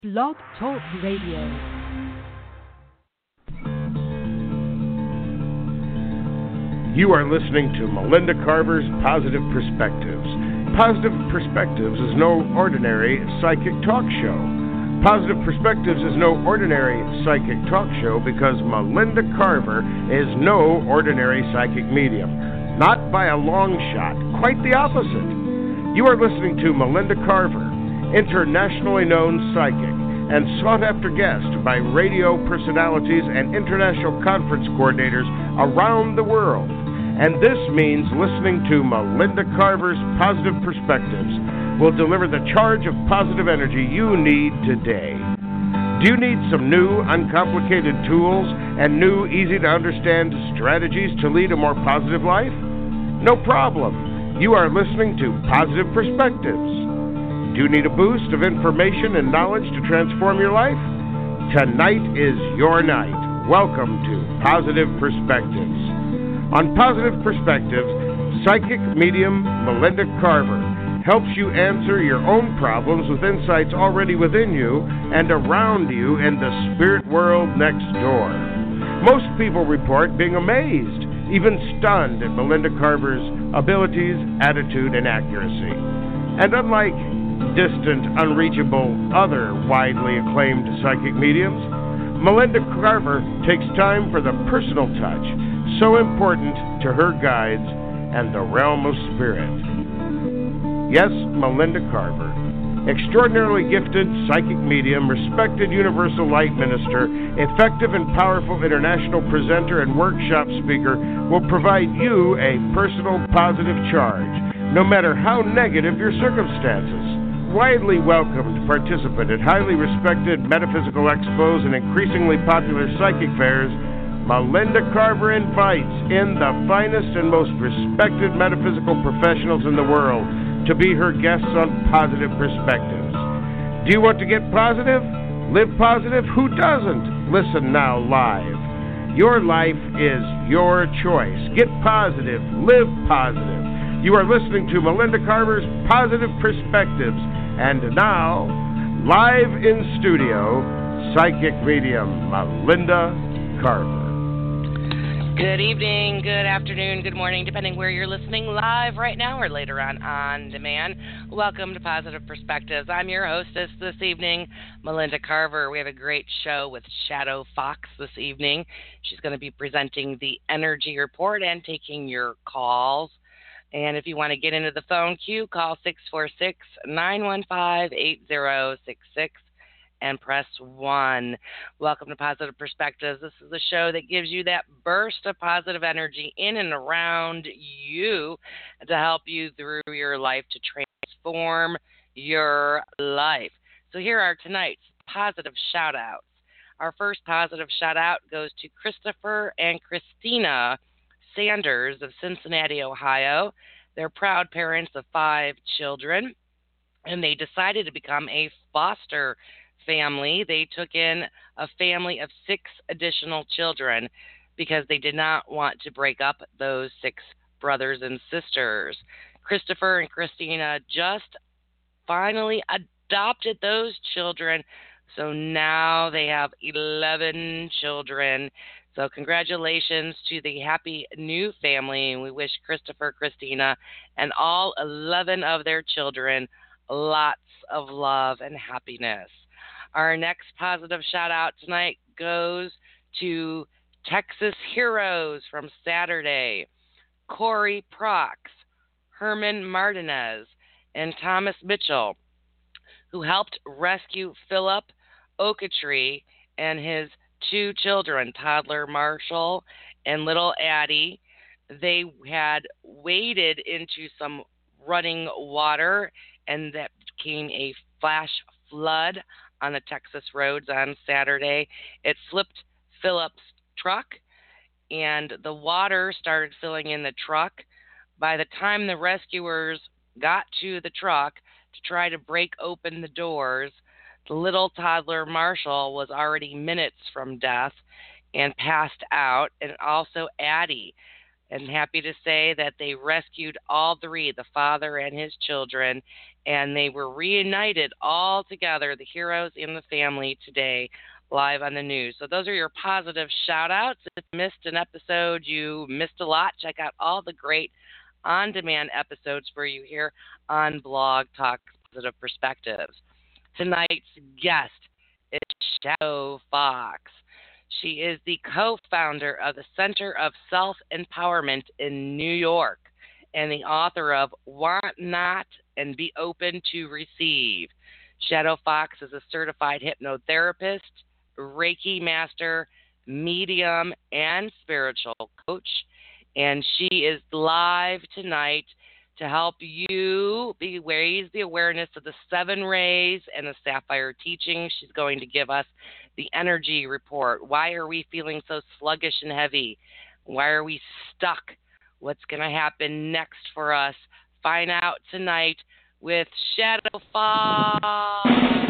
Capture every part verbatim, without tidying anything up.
Blog Talk Radio. You are listening to Melinda Carver's Positive Perspectives. Positive Perspectives is no ordinary psychic talk show. Positive Perspectives is no ordinary psychic talk show because Melinda Carver is no ordinary psychic medium. Not by a long shot, quite the opposite. You are listening to Melinda Carver, internationally known psychic and sought-after guest by radio personalities and international conference coordinators around the world. And this means listening to Melinda Carver's Positive Perspectives will deliver the charge of positive energy you need today. Do you need some new, uncomplicated tools and new, easy-to-understand strategies to lead a more positive life? No problem. You are listening to Positive Perspectives. Do you need a boost of information and knowledge to transform your life? Tonight is your night. Welcome to Positive Perspectives. On Positive Perspectives, psychic medium Melinda Carver helps you answer your own problems with insights already within you and around you in the spirit world next door. Most people report being amazed, even stunned at Melinda Carver's abilities, attitude, and accuracy. And unlike distant, unreachable, other widely acclaimed psychic mediums, Melinda Carver takes time for the personal touch, so important to her guides and the realm of spirit. Yes, Melinda Carver, extraordinarily gifted psychic medium, respected universal light minister, effective and powerful international presenter and workshop speaker, will provide you a personal positive charge, no matter how negative your circumstances. Widely welcomed participant at highly respected metaphysical expos and increasingly popular psychic fairs, Melinda Carver invites in the finest and most respected metaphysical professionals in the world to be her guests on Positive Perspectives. Do you want to get positive? Live positive? Who doesn't? Listen now live. Your life is your choice. Get positive. Live positive. You are listening to Melinda Carver's Positive Perspectives. And now, live in studio, psychic medium Melinda Carver. Good evening, good afternoon, good morning, depending where you're listening live right now or later on on demand. Welcome to Positive Perspectives. I'm your hostess this evening, Melinda Carver. We have a great show with Shadow Fox this evening. She's going to be presenting the energy report and taking your calls. And if you want to get into the phone queue, call six four six, nine one five, eight zero six six and press one. Welcome to Positive Perspectives. This is the show that gives you that burst of positive energy in and around you to help you through your life to transform your life. So here are tonight's positive shout-outs. Our first positive shout-out goes to Christopher and Christina Sanders of Cincinnati, Ohio. They're proud parents of five children, and they decided to become a foster family. They took in a family of six additional children because they did not want to break up those six brothers and sisters. Christopher and Christina just finally adopted those children, so now they have eleven children. So congratulations to the happy new family. We wish Christopher, Christina, and all eleven of their children lots of love and happiness. Our next positive shout-out tonight goes to Texas Heroes from Saturday, Corey Prox, Herman Martinez, and Thomas Mitchell, who helped rescue Philip Oaktree and his two children, toddler Marshall and little Addie. They had waded into some running water, and that became a flash flood on the Texas roads on Saturday. It flipped Philip's truck, and the water started filling in the truck. By the time the rescuers got to the truck to try to break open the doors, the little toddler Marshall was already minutes from death and passed out, and also Addie. and happy to say that they rescued all three, the father and his children, and they were reunited all together, the heroes in the family, today, live on the news. So those are your positive shout-outs. If you missed an episode, you missed a lot. Check out all the great on-demand episodes for you here on Blog Talk Positive Perspectives. Tonight's guest is Shadow Fox. She is the co-founder of the Center of Self-Empowerment in New York and the author of Want Not and Be Open to Receive. Shadow Fox is a certified hypnotherapist, Reiki master, medium, and spiritual coach, and she is live tonight to help you be raise the awareness of the seven rays and the sapphire teaching. She's going to give us the energy report. Why are we feeling so sluggish and heavy? Why are we stuck? What's going to happen next for us? Find out tonight with Shadow Fox.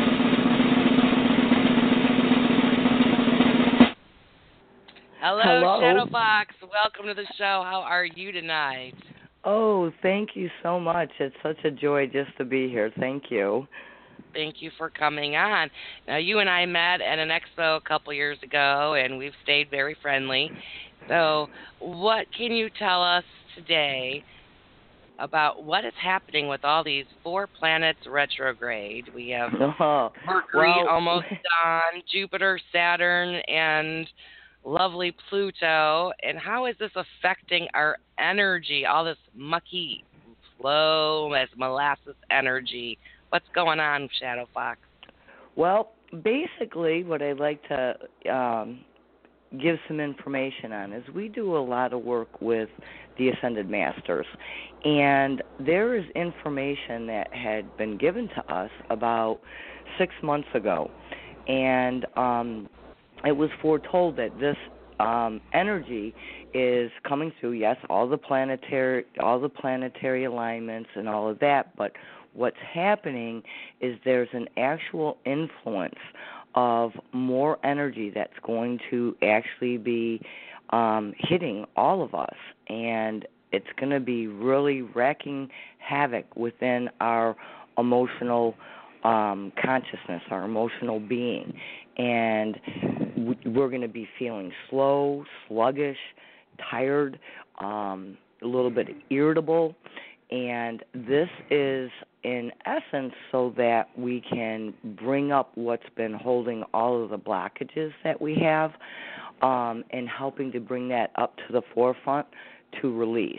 Hello, Hello, Shadow Fox. Welcome to the show. How are you tonight? Oh, thank you so much. It's such a joy just to be here. Thank you. Thank you for coming on. Now, you and I met at an expo a couple years ago, and we've stayed very friendly. So what can you tell us today about what is happening with all these four planets retrograde? We have Oh, Mercury well, almost done, Jupiter, Saturn, and lovely Pluto. And how is this affecting our energy, all this mucky flow as molasses energy? What's going on, Shadow Fox? Well, basically what I'd like to um, give some information on is we do a lot of work with the Ascended Masters, and there is information that had been given to us about six months ago, and um, it was foretold that this um, energy is coming through. Yes, all the planetary, all the planetary alignments and all of that, but what's happening is there's an actual influence of more energy that's going to actually be um, hitting all of us, and it's going to be really wreaking havoc within our emotional um, consciousness, our emotional being, and we're going to be feeling slow, sluggish, tired, um, a little bit irritable, and this is in essence so that we can bring up what's been holding all of the blockages that we have, um, and helping to bring that up to the forefront to release.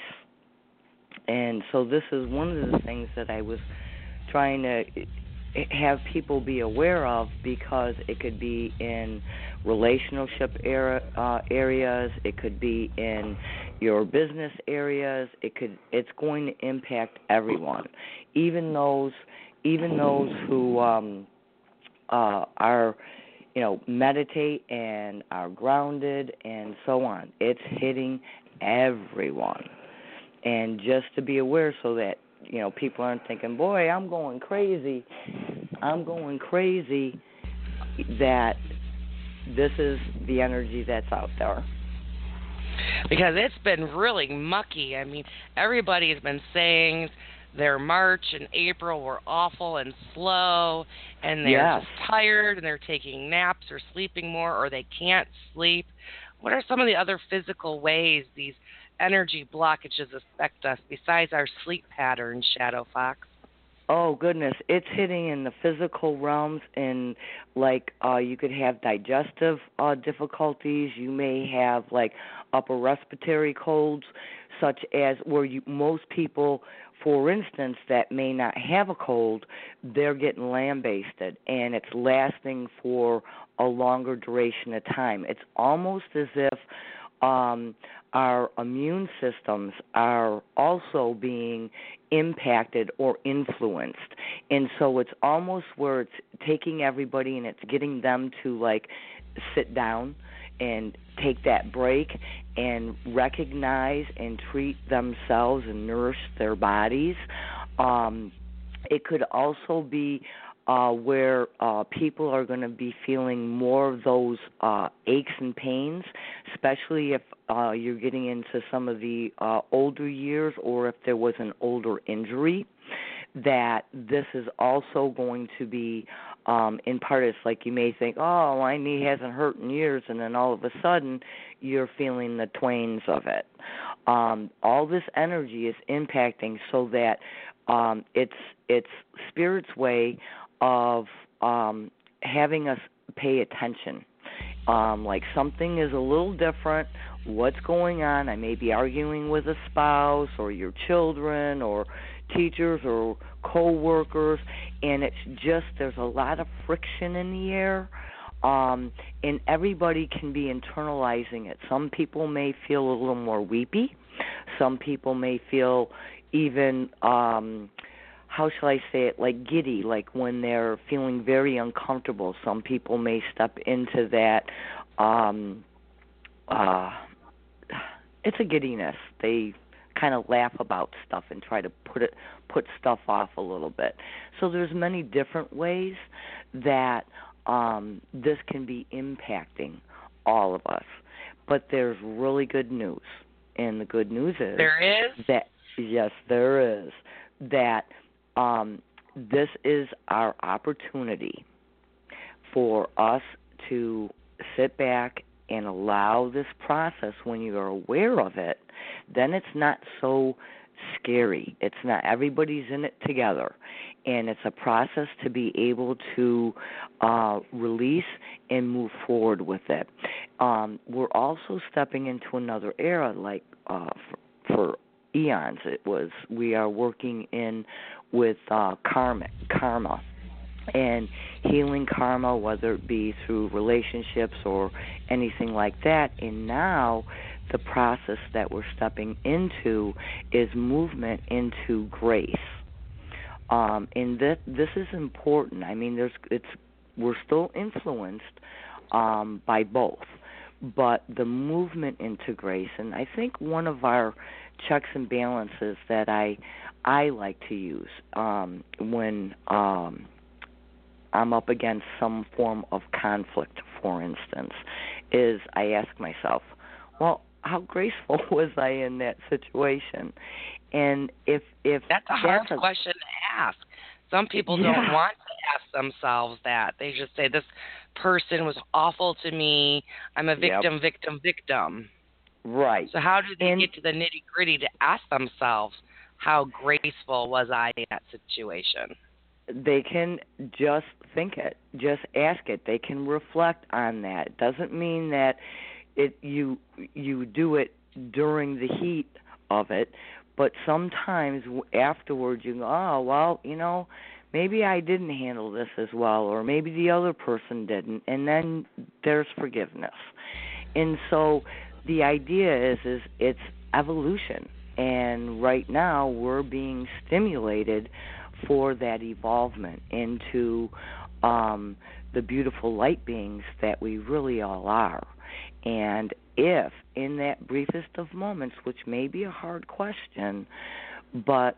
And so this is one of the things that I was trying to have people be aware of, because it could be in relationship era, uh, areas, it could be in your business areas, it could it's going to impact everyone, even those even those who um, uh, are you know meditate and are grounded and so on. It's hitting everyone, and just to be aware so that you know people aren't thinking, boy, I'm going crazy, I'm going crazy, that this is the energy that's out there. Because it's been really mucky. I mean, everybody's been saying their March and April were awful and slow, and they're Yes. just tired, and they're taking naps or sleeping more, or they can't sleep. What are some of the other physical ways these energy blockages affect us besides our sleep patterns, Shadow Fox? Oh, goodness. It's hitting in the physical realms, and, like, uh, you could have digestive uh, difficulties. You may have, like, upper respiratory colds, such as where you, most people, for instance, that may not have a cold, they're getting lambasted, and it's lasting for a longer duration of time. It's almost as if um, our immune systems are also being impacted or influenced. And so it's almost where it's taking everybody and it's getting them to, like, sit down and take that break and recognize and treat themselves and nourish their bodies. Um, it could also be uh, where uh, people are going to be feeling more of those uh, aches and pains, especially if uh, you're getting into some of the uh, older years or if there was an older injury, that this is also going to be, um, in part, it's like you may think, oh, my knee hasn't hurt in years, and then all of a sudden you're feeling the twains of it. Um, all this energy is impacting so that um, it's it's Spirit's way of um, having us pay attention. Um, like something is a little different. What's going on? I may be arguing with a spouse or your children or teachers or co-workers, and it's just there's a lot of friction in the air, um, and everybody can be internalizing it. Some people may feel a little more weepy. Some people may feel even, um, how shall I say it, like giddy, like when they're feeling very uncomfortable. Some people may step into that, um, uh, it's a giddiness. They kind of laugh about stuff and try to put it put stuff off a little bit. So there's many different ways that um, this can be impacting all of us. But there's really good news, and the good news is there is that yes, there is that um, this is our opportunity for us to sit back and allow this process. When you're aware of it, then it's not so scary. It's not, everybody's in it together, and it's a process to be able to uh, release and move forward with it. Um, we're also stepping into another era, like uh, for, for eons. It was we are working in with uh, karma, karma. And healing karma, whether it be through relationships or anything like that. And now the process that we're stepping into is movement into grace. Um, and that this is important. I mean, there's it's we're still influenced um, by both, but the movement into grace. And I think one of our checks and balances that I I like to use um, when um, I'm up against some form of conflict, for instance, is I ask myself, well, how graceful was I in that situation? And if if that's a hard that's a, question to ask. Some people yeah. don't want to ask themselves that. They just say, this person was awful to me. I'm a victim, yep. victim, victim. Right. So how do they and, get to the nitty-gritty to ask themselves, how graceful was I in that situation? They can just think it, just ask it. They can reflect on that. It doesn't mean that it you you do it during the heat of it, but sometimes afterwards you go, oh, well, you know, maybe I didn't handle this as well, or maybe the other person didn't, and then there's forgiveness. And so the idea is is it's evolution, and right now we're being stimulated for that evolvement into um, the beautiful light beings that we really all are. And if in that briefest of moments, which may be a hard question, but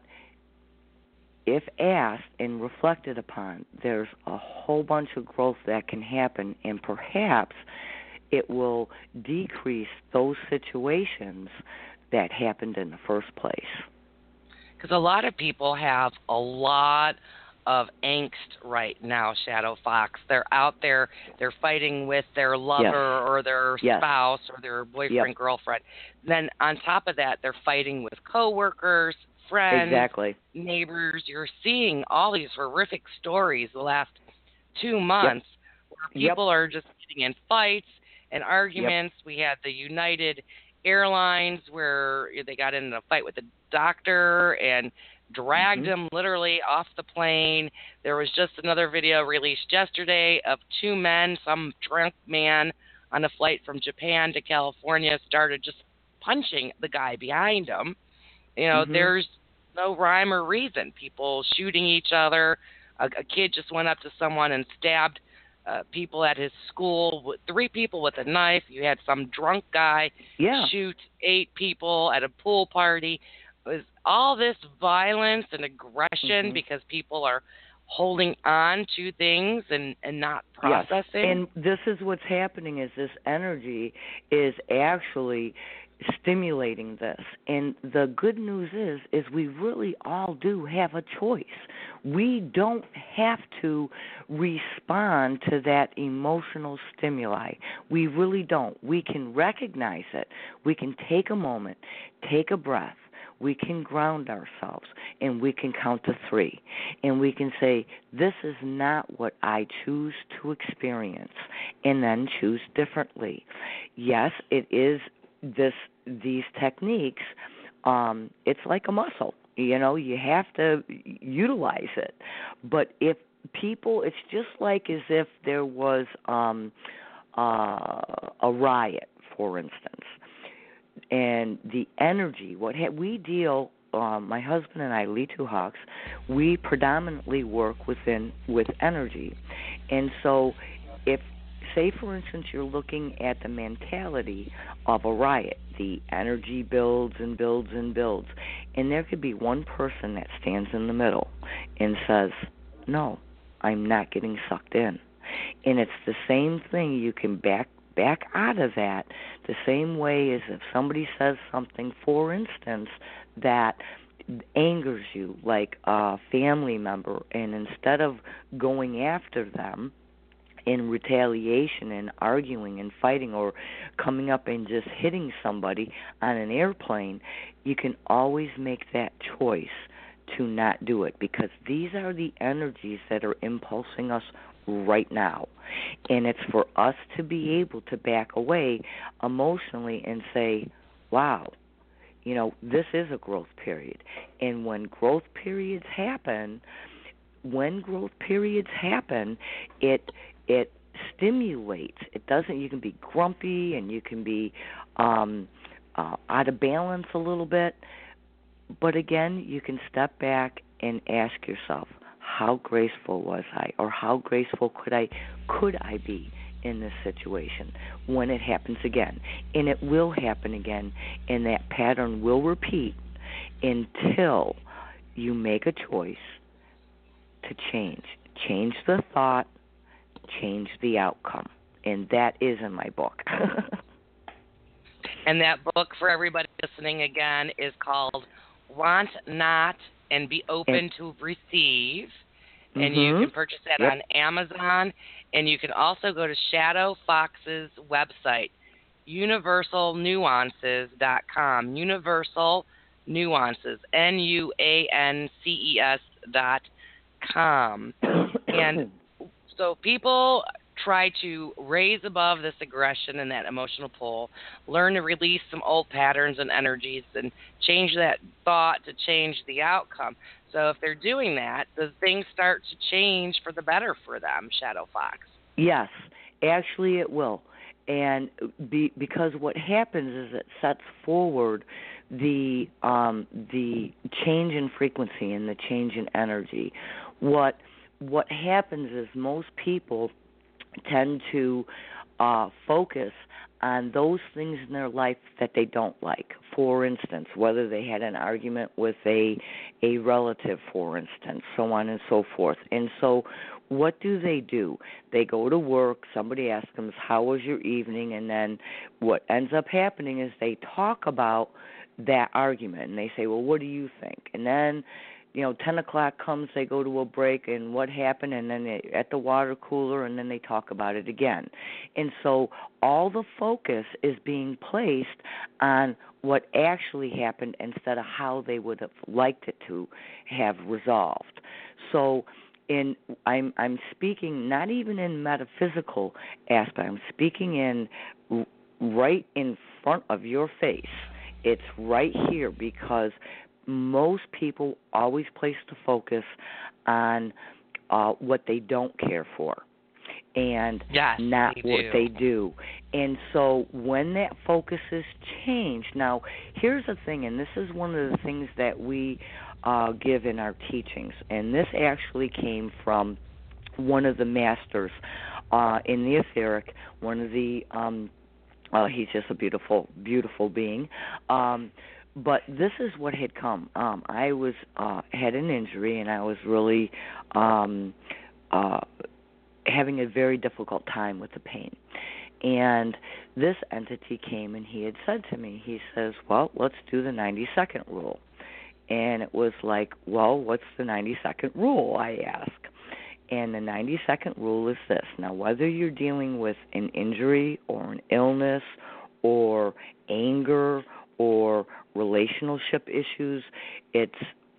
if asked and reflected upon, there's a whole bunch of growth that can happen, and perhaps it will decrease those situations that happened in the first place. Because a lot of people have a lot of angst right now, Shadow Fox. They're out there, they're fighting with their lover yes. or their yes. spouse or their boyfriend, yep. girlfriend. Then on top of that, they're fighting with coworkers, friends, exactly. neighbors. You're seeing all these horrific stories the last two months yep. where people yep. are just getting in fights and arguments. Yep. We had the United Airlines where they got in a fight with the doctor and dragged mm-hmm. him literally off the plane. There was just another video released yesterday of two men, some drunk man on a flight from Japan to California started just punching the guy behind him. You know, mm-hmm. there's no rhyme or reason. People shooting each other. A, a kid just went up to someone and stabbed Uh, people at his school, with three people with a knife. You had some drunk guy yeah. shoot eight people at a pool party. It was all this violence and aggression mm-hmm. because people are holding on to things and, and not processing. Yes. And this is what's happening is this energy is actually stimulating this. And the good news is is we really all do have a choice. We don't have to respond to that emotional stimuli. We really don't. We can recognize it. We can take a moment, take a breath. We can ground ourselves, and we can count to three. And we can say, this is not what I choose to experience, and then choose differently. Yes, it is this these techniques, um, it's like a muscle. You know, you have to utilize it. But if people, it's just like as if there was um, uh, a riot, for instance. And the energy, what ha- we deal, um, my husband and I, Lee Two Hawks, we predominantly work within with energy. And so if, say, for instance, you're looking at the mentality of a riot, the energy builds and builds and builds. And there could be one person that stands in the middle and says, no, I'm not getting sucked in. And it's the same thing. You can back back out of that the same way as if somebody says something, for instance, that angers you, like a family member, and instead of going after them in retaliation and arguing and fighting or coming up and just hitting somebody on an airplane, you can always make that choice to not do it, because these are the energies that are impulsing us right now. And it's for us to be able to back away emotionally and say, wow, you know, this is a growth period. And when growth periods happen, when growth periods happen, it it stimulates. It doesn't, you can be grumpy and you can be um, uh, out of balance a little bit. But again, you can step back and ask yourself, how graceful was I, or how graceful could I could I be in this situation when it happens again? And it will happen again, and that pattern will repeat until you make a choice to change. Change the thought, change the outcome. And that is in my book. And that book, for everybody listening again, is called Want Not and Be Open and, to Receive. And mm-hmm. you can purchase that yep. on Amazon. And you can also go to Shadow Fox's website, universal nuances dot com. Universal Nuances, N U A N C E S dot com. And so people try to raise above this aggression and that emotional pull, learn to release some old patterns and energies, and change that thought to change the outcome. So if they're doing that, does things start to change for the better for them, Shadow Fox? Yes, actually it will. And be, because what happens is it sets forward the um, the change in frequency and the change in energy. What what happens is most people tend to uh, focus on those things in their life that they don't like. For instance, whether they had an argument with a a relative, for instance, so on and so forth. And so what do they do? They go to work, somebody asks them, how was your evening? And then what ends up happening is they talk about that argument, and they say, well, what do you think? And then, you know, ten o'clock comes, they go to a break, and what happened, and then they, at the water cooler, and then they talk about it again. And so all the focus is being placed on what actually happened instead of how they would have liked it to have resolved. So in I'm I'm speaking not even in metaphysical aspect. I'm speaking in right in front of your face. It's right here, because most people always place the focus on uh, what they don't care for and yes, not they what do. they do. And so when that focus is changed, now here's the thing, and this is one of the things that we uh, give in our teachings, and this actually came from one of the masters uh, in the etheric, one of the, um, uh, he's just a beautiful, beautiful being, um, but this is what had come. Um, I was uh, had an injury, and I was really um, uh, having a very difficult time with the pain. And this entity came, and he had said to me, he says, well, let's do the ninety-second rule. And it was like, well, what's the ninety-second rule, I ask. And the ninety-second rule is this. Now, whether you're dealing with an injury or an illness or anger or relationship issues, it's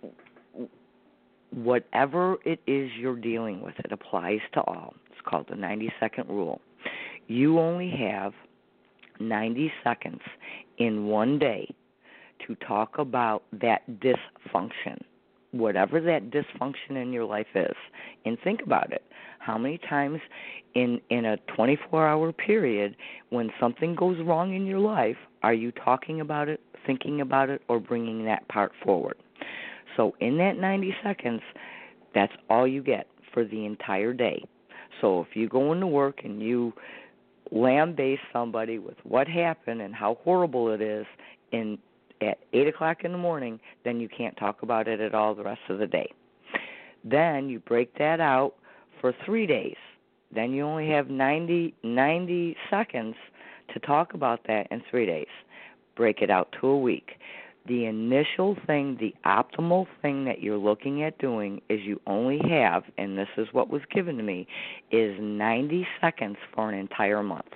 whatever it is you're dealing with, it applies to all. It's called the ninety-second rule. You only have ninety seconds in one day to talk about that dysfunction, whatever that dysfunction in your life is. And think about it. How many times in, in a twenty-four hour period, when something goes wrong in your life, are you talking about it, thinking about it, or bringing that part forward? So in that ninety seconds, that's all you get for the entire day. So if you go into work and you lambaste somebody with what happened and how horrible it is in at eight o'clock in the morning, then you can't talk about it at all the rest of the day. Then you break that out for three days. Then you only have ninety, ninety seconds to talk about that in three days. Break it out to a week. The initial thing, the optimal thing that you're looking at doing is you only have, and this is what was given to me, is ninety seconds for an entire month.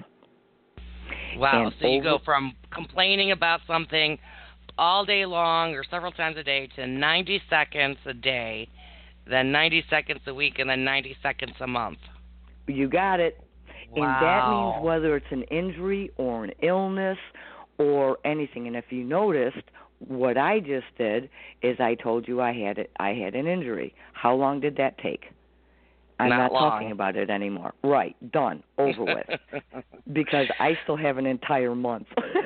Wow, and so you over- go from complaining about something all day long or several times a day to ninety seconds a day, then ninety seconds a week, and then ninety seconds a month. You got it. Wow. And that means whether it's an injury or an illness or anything. And if you noticed, what I just did is I told you I had it. I had an injury. How long did that take? I'm not, not long. talking about it anymore. Right, done, over with. Because I still have an entire month.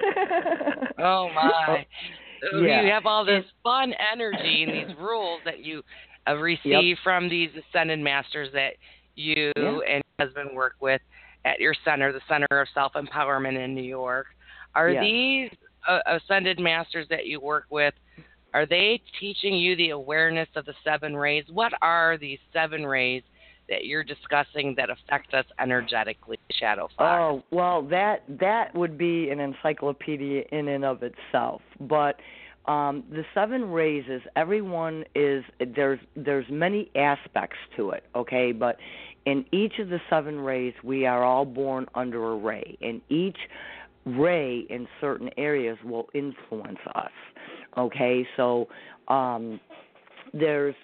Oh my! So yeah. You have all this fun energy and these rules that you uh, receive Yep. from these ascended masters that you yeah. and your husband work with at your center, the Center of Self Empowerment in New York. Are yes. these uh, ascended masters that you work with, are they teaching you the awareness of the seven rays? What are these seven rays that you're discussing that affect us energetically, Shadow Fox? Oh, well, that that would be an encyclopedia in and of itself. But um, the seven rays is everyone is there's there's many aspects to it. Okay, but in each of the seven rays, we are all born under a ray, and each ray in certain areas will influence us. Okay, so um, there's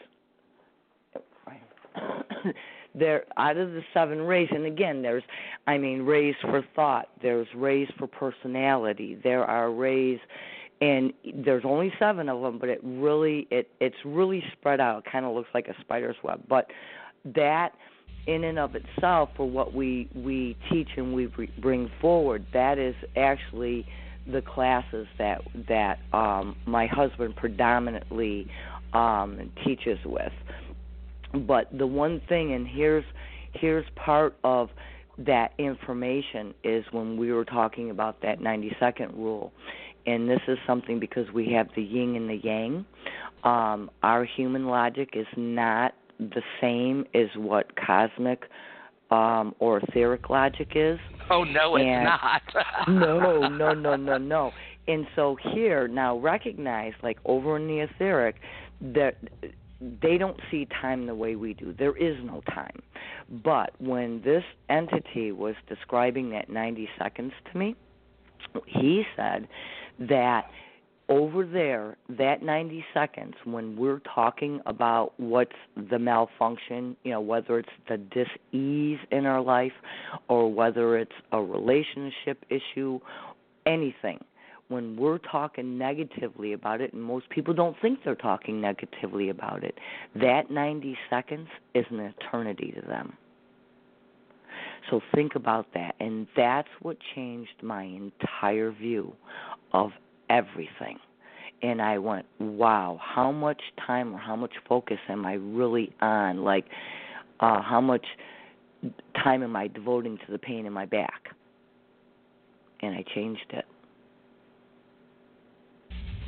there out of the seven rays, and again, there's I mean rays for thought, there's rays for personality, there are rays, and there's only seven of them, but it really it it's really spread out. It kind of looks like a spider's web, but that in and of itself, for what we we teach and we bring forward, that is actually the classes that that um, my husband predominantly um, teaches with. But the one thing, and here's here's part of that information, is when we were talking about that ninety-second rule, and this is something because we have the yin and the yang. Um, our human logic is not the same as what cosmic um, or etheric logic is. Oh, no, it's and not. no, no, no, no, no. And so here, now recognize, like over in the etheric, that they don't see time the way we do. There is no time. But when this entity was describing that ninety seconds to me, he said that over there, that ninety seconds, when we're talking about what's the malfunction, you know, whether it's the dis-ease in our life or whether it's a relationship issue, anything, when we're talking negatively about it, and most people don't think they're talking negatively about it, that ninety seconds is an eternity to them. So think about that, and that's what changed my entire view of everything. And I went, wow, how much time or how much focus am I really on? Like, uh, how much time am I devoting to the pain in my back? And I changed it.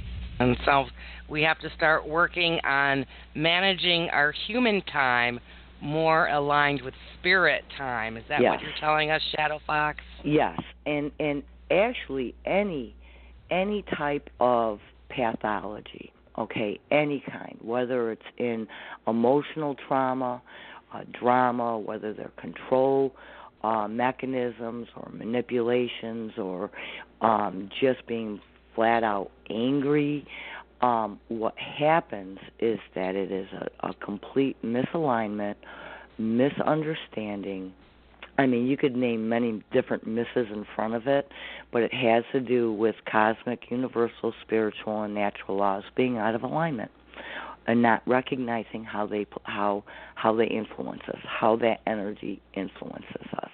And so we have to start working on managing our human time more aligned with spirit time. Is that yes. what you're telling us, Shadow Fox? Yes, and and actually any any type of pathology, okay, any kind, whether it's in emotional trauma, uh, drama, whether they're control uh, mechanisms or manipulations or um, just being flat out angry, um, what happens is that it is a, a complete misalignment, misunderstanding. I mean, you could name many different misses in front of it, but it has to do with cosmic, universal, spiritual, and natural laws being out of alignment and not recognizing how they how how they influence us, how that energy influences us.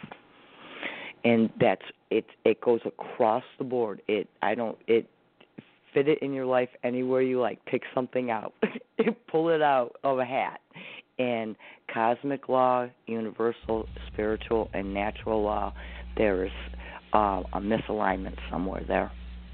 And that's it. It goes across the board. It I don't it fit it in your life anywhere you like. Pick something out, pull it out of a hat. And cosmic law, universal, spiritual, and natural law, there is uh, a misalignment somewhere there.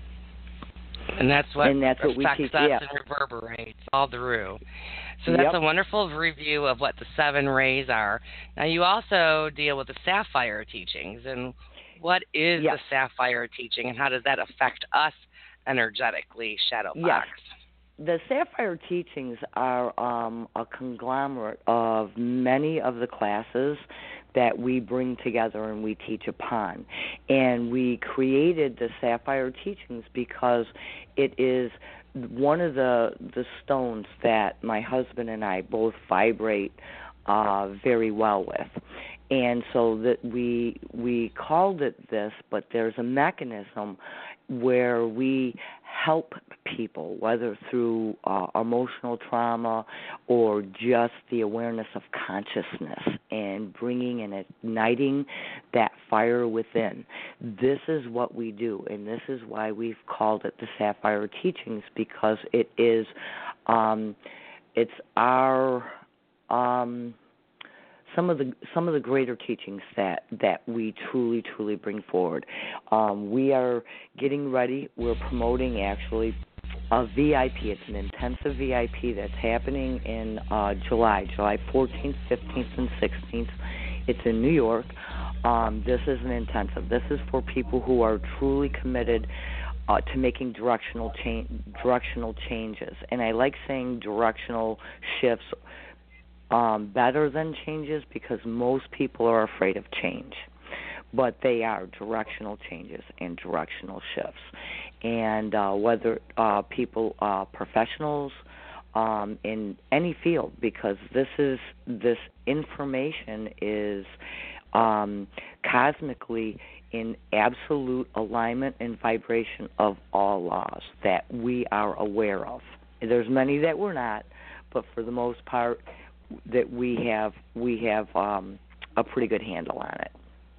And that's what and that's what affects we teach, us yeah. and reverberates all through. So that's yep. a wonderful review of what the seven rays are. Now you also deal with the sapphire teachings. And what is yes. the sapphire teaching, and how does that affect us energetically, Shadow Fox? Yes. The Sapphire teachings are um, a conglomerate of many of the classes that we bring together and we teach upon. And we created the Sapphire teachings because it is one of the the stones that my husband and I both vibrate uh, very well with. And so that we we called it this, but there's a mechanism where we help people, whether through uh, emotional trauma or just the awareness of consciousness and bringing and igniting that fire within. This is what we do, and this is why we've called it the Sapphire Teachings, because it is, um, it's our... Um, Some of the some of the greater teachings that, that we truly, truly bring forward. Um, we are getting ready. We're promoting, actually, a V I P. It's an intensive V I P that's happening in uh, July, July fourteenth, fifteenth, and sixteenth. It's in New York. Um, this is an intensive. This is for people who are truly committed uh, to making directional cha- directional changes. And I like saying directional shifts Um, better than changes, because most people are afraid of change, but they are directional changes and directional shifts. And uh, whether uh, people, uh, professionals um, in any field, because this is this information is um, cosmically in absolute alignment and vibration of all laws that we are aware of. There's many that we're not, but for the most part, that we have we have um, a pretty good handle on it.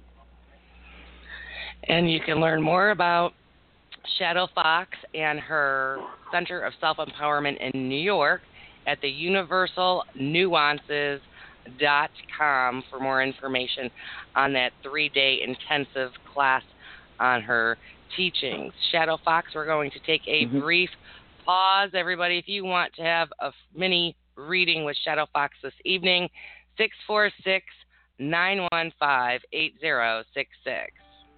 And you can learn more about Shadow Fox and her Center of Self-Empowerment in New York at the universal nuances dot com for more information on that three-day intensive class on her teachings. Shadow Fox, we're going to take a mm-hmm. brief pause. Everybody, if you want to have a mini reading with Shadow Fox this evening, six four six, nine one five, eight zero six six.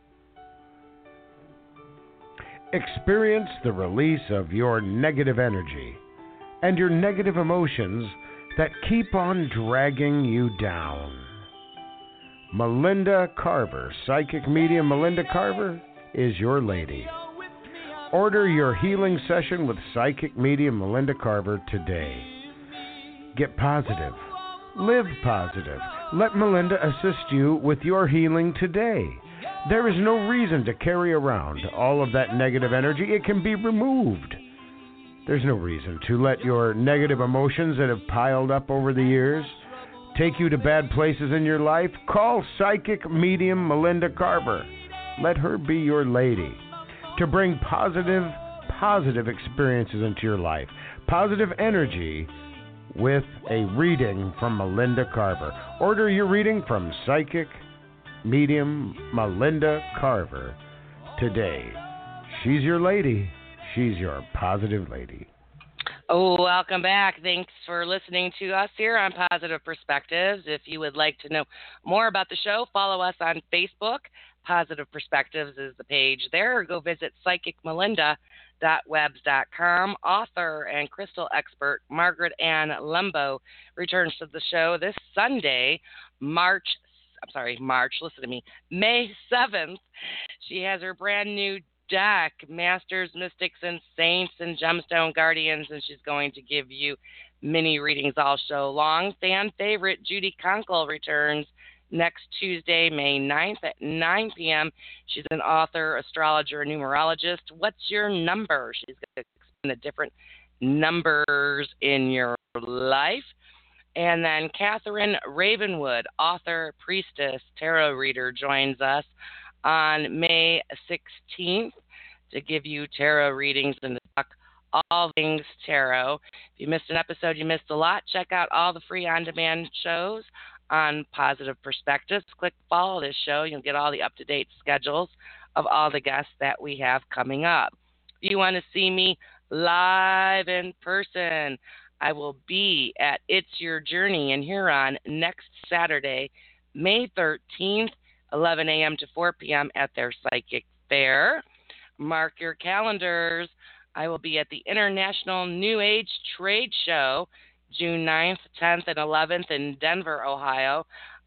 Experience the release of your negative energy and your negative emotions that keep on dragging you down. Melinda Carver, Psychic Medium Melinda Carver, is your lady. Order your healing session with Psychic Medium Melinda Carver today. Get positive. Live positive. Let Melinda assist you with your healing today. There is no reason to carry around all of that negative energy. It can be removed. There's no reason to let your negative emotions that have piled up over the years take you to bad places in your life. Call Psychic Medium Melinda Carver. Let her be your lady to bring positive, positive experiences into your life. Positive energy with a reading from Melinda Carver. Order your reading from Psychic Medium Melinda Carver today. She's your lady. She's your positive lady. Oh, welcome back. Thanks for listening to us here on Positive Perspectives. If you would like to know more about the show, follow us on Facebook. Positive Perspectives is the page there, or go visit psychic melinda dot webs dot com. Author and crystal expert Margaret Ann Lembo returns to the show this Sunday, March, I'm sorry, March, listen to me, May seventh. She has her brand new deck, Masters, Mystics, and Saints and Gemstone Guardians, and she's going to give you mini readings all show long. Fan favorite Judy Conkle returns next Tuesday, May ninth at nine p.m. She's an author, astrologer, and numerologist. What's your number? She's going to explain the different numbers in your life. And then Catherine Ravenwood, author, priestess, tarot reader, joins us on May sixteenth to give you tarot readings and to talk all things tarot. If you missed an episode, you missed a lot. Check out all the free on-demand shows on Positive Perspectives. Click follow this show. You'll get all the up-to-date schedules of all the guests that we have coming up. If you want to see me live in person, I will be at It's Your Journey in Huron next Saturday, May thirteenth, eleven a.m. to four p.m. at their Psychic Fair. Mark your calendars. I will be at the International New Age Trade Show, June ninth, tenth, and eleventh in Denver, Ohio,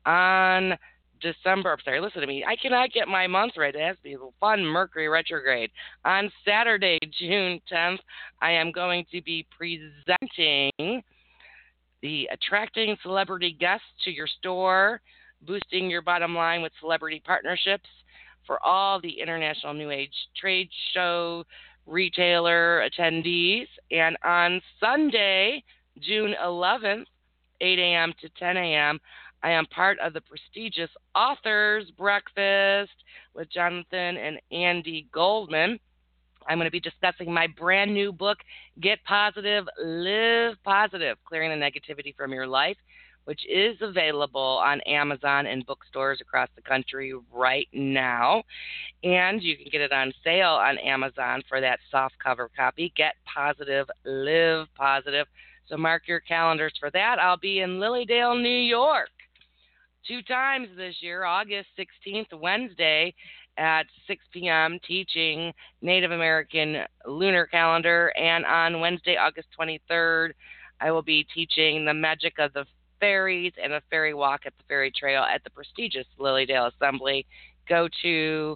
on December, I'm sorry, listen to me. I cannot get my months right. It has to be a little fun, Mercury retrograde. On Saturday, June tenth, I am going to be presenting the Attracting Celebrity Guests to Your Store, Boosting Your Bottom Line with Celebrity Partnerships for all the International New Age Trade Show retailer attendees. And on Sunday, June eleventh, eight a.m. to ten a.m., I am part of the prestigious Authors Breakfast with Jonathan and Andy Goldman. I'm going to be discussing my brand new book, Get Positive, Live Positive, Clearing the Negativity from Your Life, which is available on Amazon and bookstores across the country right now. And you can get it on sale on Amazon for that soft cover copy, Get Positive, Live Positive. So mark your calendars for that. I'll be in Lilydale, New York, two times this year, August sixteenth, Wednesday at six p.m., teaching Native American lunar calendar. And on Wednesday, August twenty-third, I will be teaching the magic of the fairies and a fairy walk at the Fairy Trail at the prestigious Lilydale Assembly. Go to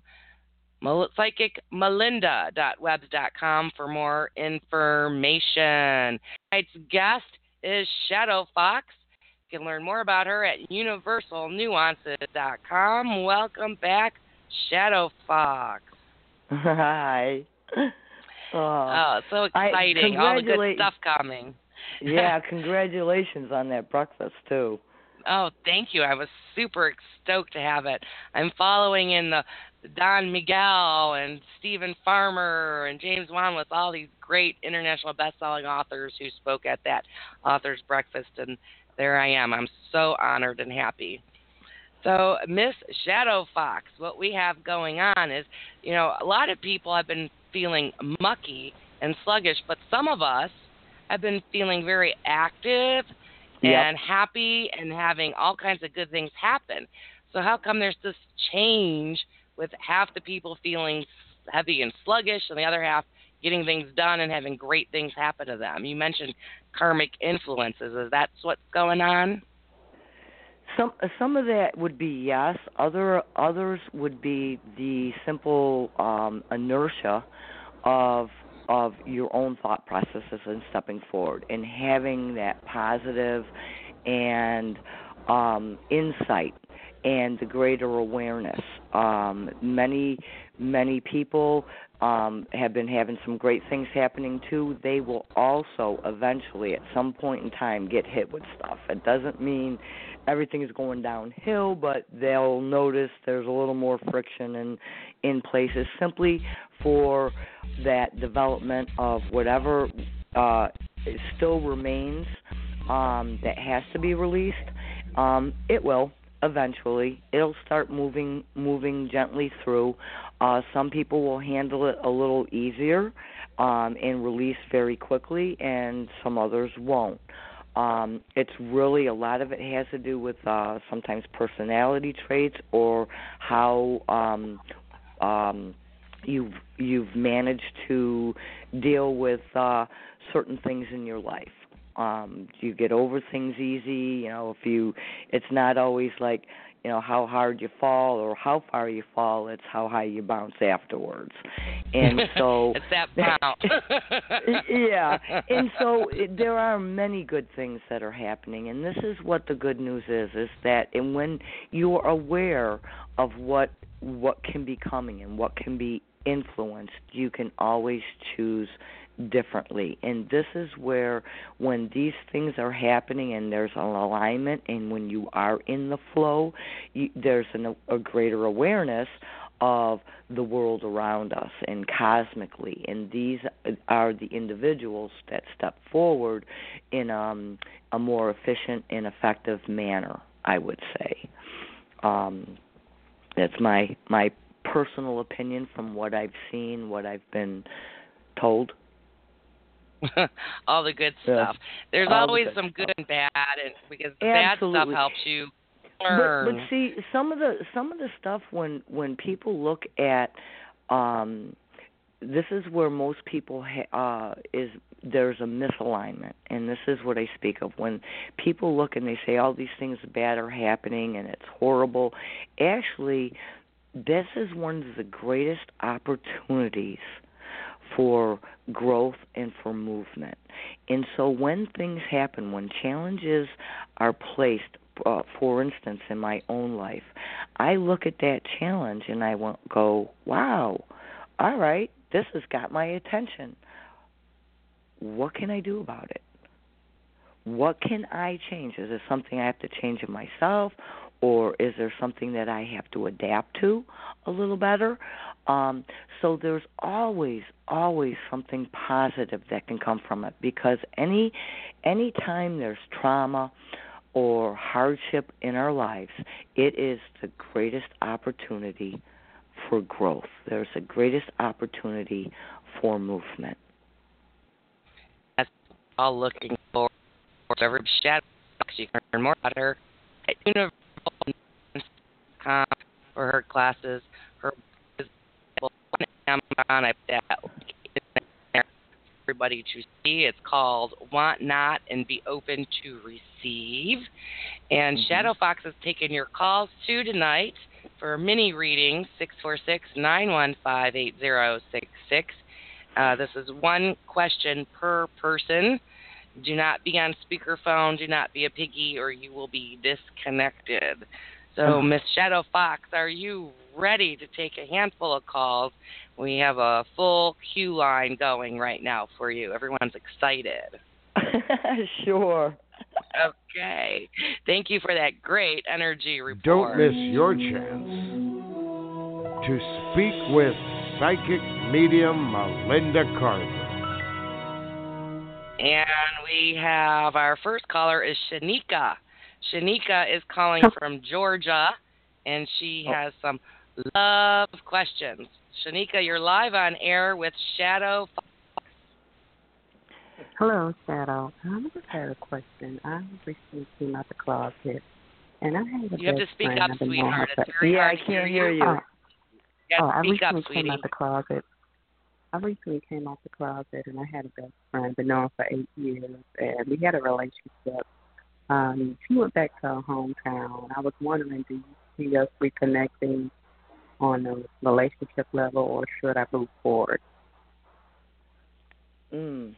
psychic melinda dot webs dot com for more information. Tonight's guest is Shadow Fox. You can learn more about her at universal nuances dot com. Welcome back, Shadow Fox. Hi. Oh, oh so exciting. I, All the good stuff coming. Yeah, congratulations on that breakfast, too. Oh, thank you. I was super stoked to have it. I'm following in the Don Miguel and Stephen Farmer and James Wan with all these great international best-selling authors who spoke at that author's breakfast, and there I am. I'm so honored and happy. So, Miss Shadow Fox, what we have going on is, you know, a lot of people have been feeling mucky and sluggish, but some of us have been feeling very active and yep. happy and having all kinds of good things happen. So how come there's this change with half the people feeling heavy and sluggish and the other half getting things done and having great things happen to them? You mentioned karmic influences. Is that what's going on? Some some of that would be yes. Other others would be the simple um, inertia of of your own thought processes and stepping forward and having that positive and um, insight and the greater awareness. Um, many, many people um, have been having some great things happening too. They will also eventually at some point in time get hit with stuff. It doesn't mean everything is going downhill, but they'll notice there's a little more friction in, in places simply for that development of whatever uh, still remains um, that has to be released. Um, it will eventually. It'll start moving moving gently through. Uh, some people will handle it a little easier um, and release very quickly, and some others won't. Um, it's really, a lot of it has to do with uh, sometimes personality traits or how um, um, you've, you've managed to deal with uh, certain things in your life. Um, do you get over things easy? You know, if you, it's not always like, you know, how hard you fall or how far you fall. It's how high you bounce afterwards. And so it's that bounce. Yeah. And so it, there are many good things that are happening. And this is what the good news is, is that and when you are aware of what what can be coming and what can be influenced, you can always choose differently. And this is where, when these things are happening and there's an alignment, and when you are in the flow, you, there's an, a greater awareness of the world around us and cosmically. And these are the individuals that step forward in um, a more efficient and effective manner, I would say. Um, that's my my personal opinion from what I've seen, what I've been told. All the good Yeah. stuff. There's All always the good some good stuff. and bad, and because the Absolutely. bad stuff helps you But, learn. but see, some of the some of the stuff when when people look at, um, this is where most people ha- uh, is there's a misalignment, and this is what I speak of. When people look and they say all these things bad are happening and it's horrible, actually, this is one of the greatest opportunities for growth and for movement. And so when things happen, when challenges are placed, uh, for instance, in my own life, I look at that challenge and I won't go, wow, all right, this has got my attention. What can I do about it? What can I change? Is there something I have to change in myself, or is there something that I have to adapt to a little better? Um, so there's always, always something positive that can come from it, because any any time there's trauma or hardship in our lives, it is the greatest opportunity for growth. There's the greatest opportunity for movement. That's all looking forward to every shadow. You can learn more about her at universal dot com for her classes, her Amazon. I put that there for everybody to see. It's called Want Not and Be Open to Receive. And Mm-hmm. Shadow Fox has taken your calls too tonight for mini readings, six four six, nine one five, eight zero six six. Uh, this is one question per person. Do not be on speakerphone. Do not be a piggy, or you will be disconnected. So, Miss Shadow Fox, are you ready to take a handful of calls? We have a full queue line going right now for you. Everyone's excited. Sure. Okay. Thank you for that great energy report. Don't miss your chance to speak with psychic medium Melinda Carver. And we have our first caller is Shanika. Shanika is calling from Georgia, and she has some love questions. Shanika, you're live on air with Shadow Fox. Hello, Shadow. I just had a question. I recently came out the closet, and I had a You have to best speak friend. up, I've been knowing sweetheart. her It's very Yeah, hard I to hear can't you. hear you. Oh, You oh have I to speak up, recently sweetie. came out the closet. I recently came out the closet, and I had a best friend. Been knowing for eight years, and we had a relationship. Um, she went back to her hometown. I was wondering, do you see us reconnecting on a relationship level, or should I move forward? Mm.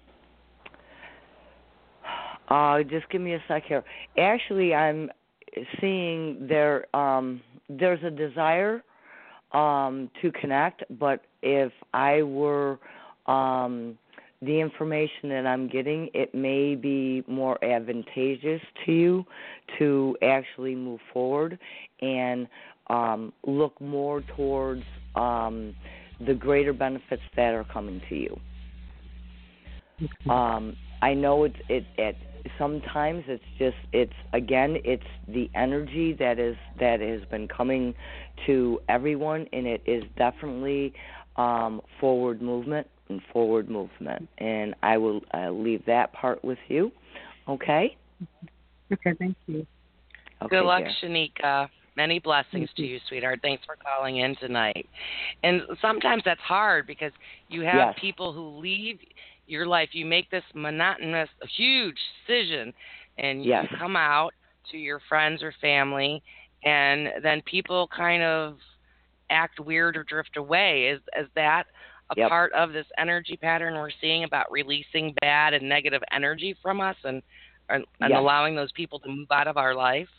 Uh, just give me a sec here. Actually, I'm seeing there um, there's a desire um, to connect, but if I were um, the information that I'm getting, it may be more advantageous to you to actually move forward and um, look more towards um, the greater benefits that are coming to you. Um, I know it's it, it sometimes it's just it's again it's the energy that is that has been coming to everyone, and it is definitely um, forward movement and forward movement. And I will uh, leave that part with you. Okay. Okay. Thank you. Okay, Good luck, dear. Shanika. Many blessings to you, sweetheart. Thanks for calling in tonight. And sometimes that's hard because you have Yes. people who leave your life. You make this monotonous, huge decision, and Yes. you come out to your friends or family, and then people kind of act weird or drift away. Is is that a Yep. part of this energy pattern we're seeing about releasing bad and negative energy from us and and, and Yes. allowing those people to move out of our life?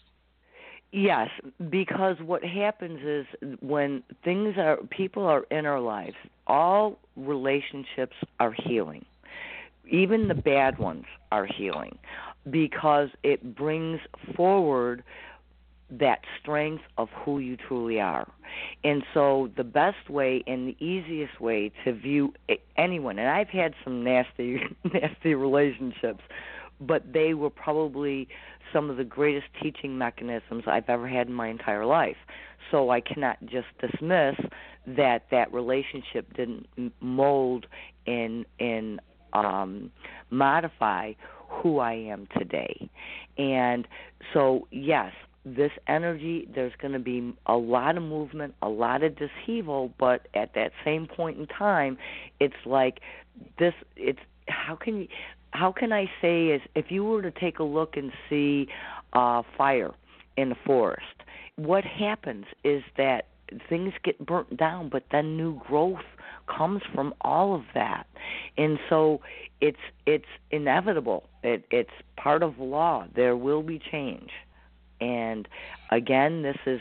Yes, because what happens is when things are, people are in our lives, all relationships are healing. Even the bad ones are healing because it brings forward that strength of who you truly are. And so the best way and the easiest way to view anyone, and I've had some nasty, nasty relationships, but they were probably some of the greatest teaching mechanisms I've ever had in my entire life. So I cannot just dismiss that that relationship didn't mold and and um, modify who I am today. And so, yes, this energy, there's going to be a lot of movement, a lot of upheaval, but at that same point in time, it's like this, it's, how can you, how can I say is if you were to take a look and see uh, fire in the forest, what happens is that things get burnt down, but then new growth comes from all of that. And so it's it's inevitable. It, it's part of law. There will be change. And again, this is,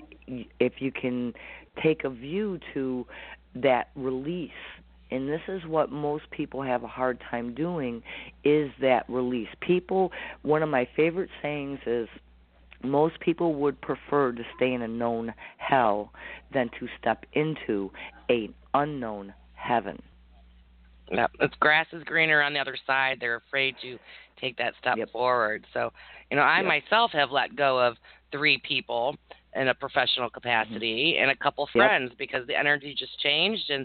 if you can take a view to that release, and this is what most people have a hard time doing, is that release. People, one of my favorite sayings is, most people would prefer to stay in a known hell than to step into an unknown heaven. Yeah, it's grass is greener on the other side. They're afraid to take that step Yep. forward. So, you know, I Yep. myself have let go of three people in a professional capacity mm-hmm. and a couple Yep. friends because the energy just changed and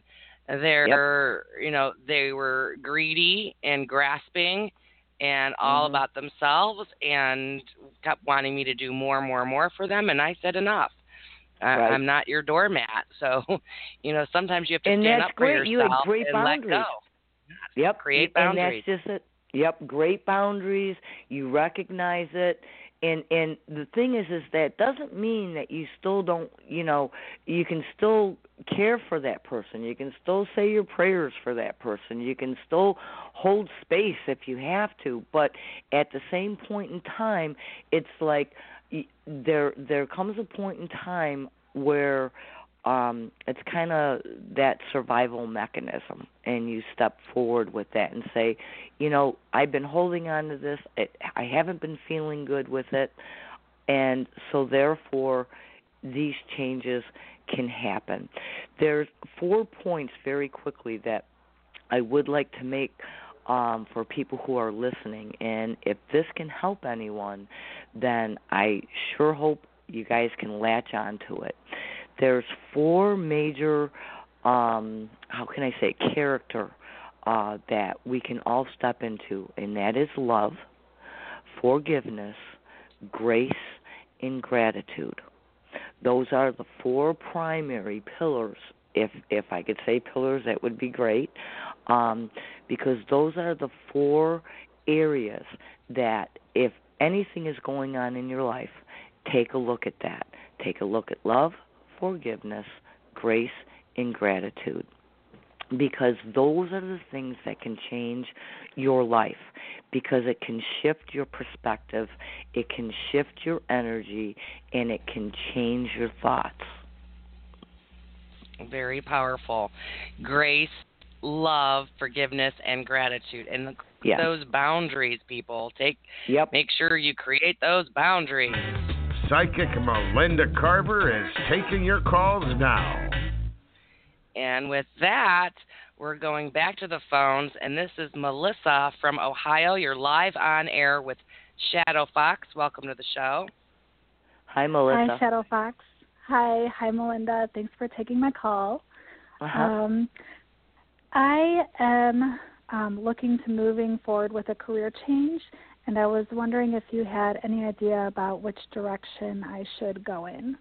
they're, yep. you know, they were greedy and grasping and all mm-hmm. about themselves and kept wanting me to do more and more and more for them. And I said, enough. Right. I'm not your doormat. So, you know, sometimes you have to and stand that's up for great. yourself you had great and boundaries. let go. Yep. Create boundaries. And that's just it. Yep. Great boundaries. You recognize it. And and the thing is, is that doesn't mean that you still don't, you know, you can still care for that person. You can still say your prayers for that person. You can still hold space if you have to. But at the same point in time, it's like there there comes a point in time where um, it's kind of that survival mechanism, and you step forward with that and say, you know, I've been holding on to this. It, I haven't been feeling good with it, and so therefore these changes can happen. There's four points very quickly that I would like to make um, for people who are listening, and if this can help anyone, then I sure hope you guys can latch on to it. There's four major, um, how can I say, character uh, that we can all step into, and that is love, forgiveness, grace, and gratitude. Those are the four primary pillars. If if I could say pillars, that would be great, um, because those are the four areas that if anything is going on in your life, take a look at that. Take a look at love, forgiveness, grace, and gratitude, because those are the things that can change your life, because it can shift your perspective, it can shift your energy, and it can change your thoughts. Very powerful. Grace, love, forgiveness, and gratitude. And the, yes. those boundaries, people, take. Yep. Make sure you create those boundaries. Psychic Melinda Carver is taking your calls now. And with that, we're going back to the phones, and this is Melissa from Ohio. You're live on air with Shadow Fox. Welcome to the show. Hi, Melissa. Hi, Shadow Fox. Hi, hi, Melinda. Thanks for taking my call. Uh-huh. Um, I am um, looking to moving forward with a career change, and I was wondering if you had any idea about which direction I should go in.